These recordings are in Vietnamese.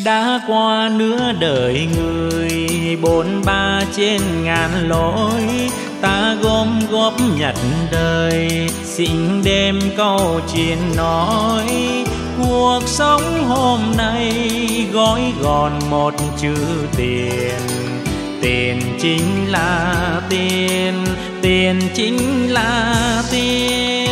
Đã qua nửa đời người, bôn ba trên ngàn lối, ta gom góp nhặt đời, xin đêm câu chuyện nói. Cuộc sống hôm nay gói gọn một chữ tiền. Tiền chính là tiền, tiền chính là tiền.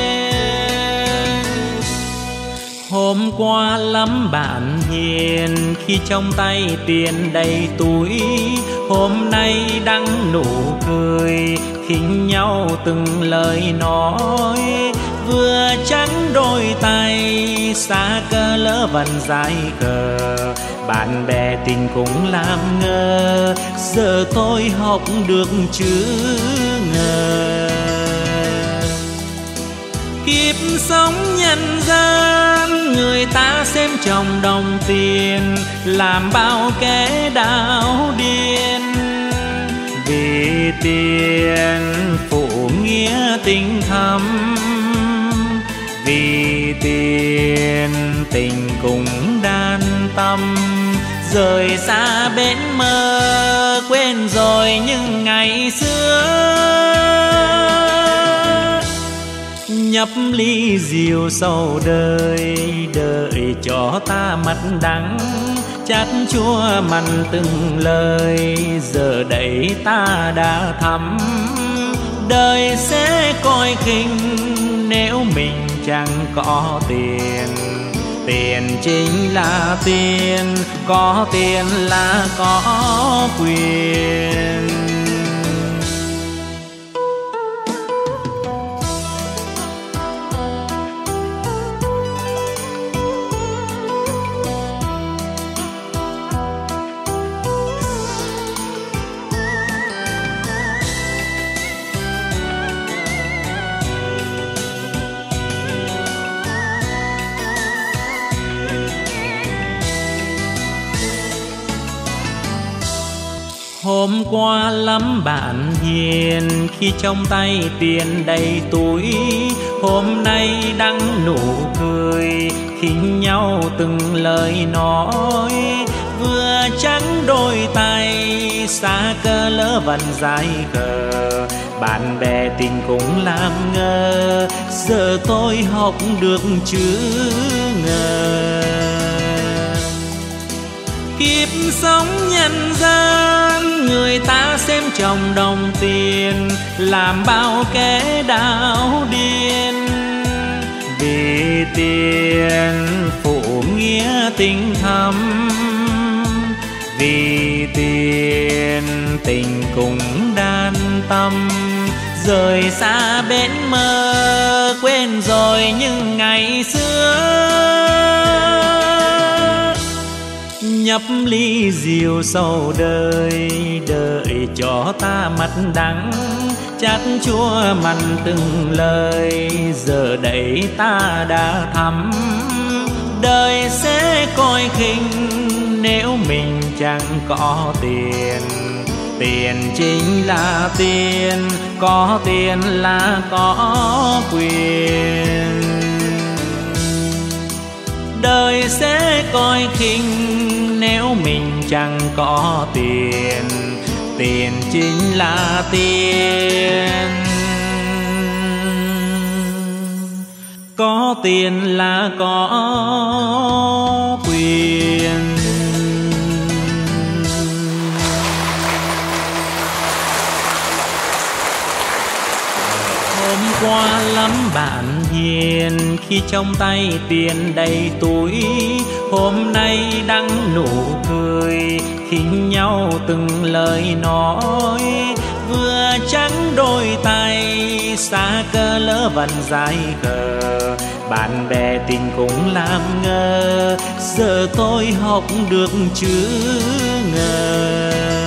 Hôm qua lắm bạn hiền, khi trong tay tiền đầy túi. Hôm nay đắng nụ cười, khinh nhau từng lời nói. Vừa trắng đôi tay, xa cơ lỡ vần dài khờ. Bạn bè tình cũng làm ngơ, giờ tôi học được chữ ngờ. Kiếp sống nhân gian, người ta xem trọng đồng tiền, làm bao kẻ đảo điên. Vì tiền phụ nghĩa tình thâm, vì tiền tình cũng đan tâm. Rời xa bến mơ, quên rồi những ngày xưa. Nhấp ly rượu sầu đời, đợi cho ta mắt đắng. Chát chua mặn từng lời, giờ đây ta đã thấm. Đời sẽ coi khinh nếu mình chẳng có tiền. Tiền chính là tiền, có tiền là có quyền. Hôm qua lắm bạn hiền, khi trong tay tiền đầy túi. Hôm nay đắng nụ cười, khinh nhau từng lời nói. Vừa trắng đôi tay, xa cơ lỡ vần dài khờ. Bạn bè tình cũng làm ngơ, giờ tôi học được chữ ngờ. Kiếp sống nhân gian, người ta xem trọng đồng tiền, làm bao kẻ đảo điên. Vì tiền phụ nghĩa tình thâm, vì tiền tình cũng đan tâm. Rời xa bến mơ, quên rồi những ngày xưa. Nhấp ly rượu sầu đời, đợi cho ta mắt đắng. Chát chua mặn từng lời, giờ đây ta đã thấm. Đời sẽ coi khinh nếu mình chẳng có tiền. Tiền chính là tiền, có tiền là có quyền. Đời sẽ coi khinh nếu mình chẳng có tiền. Tiền chính là tiền, có tiền là có quyền. Hôm qua lắm bạn hiền, khi trong tay tiền đầy túi. Hôm nay đắng nụ cười, khinh nhau từng lời nói. Vừa trắng đôi tay, xa cơ lỡ vần dài khờ. Bạn bè tình cũng làm ngơ, giờ tôi học được chữ ngờ.